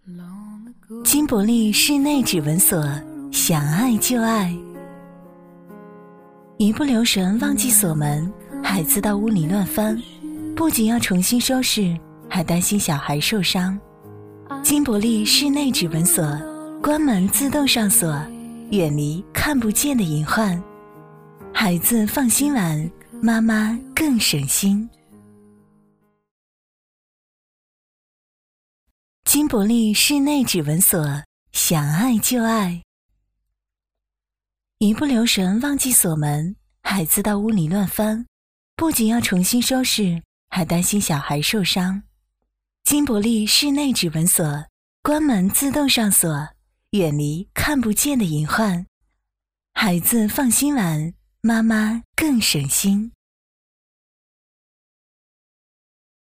金伯利室内指纹锁，想爱就爱。一不留神忘记锁门，孩子到屋里乱翻，不仅要重新收拾，还担心小孩受伤。金伯利室内指纹锁，关门自动上锁，远离看不见的隐患，孩子放心玩，妈妈更省心。金伯利室内指纹锁，想爱就爱。一不留神忘记锁门，孩子到屋里乱翻，不仅要重新收拾，还担心小孩受伤。金伯利室内指纹锁，关门自动上锁，远离看不见的隐患，孩子放心玩，妈妈更省心。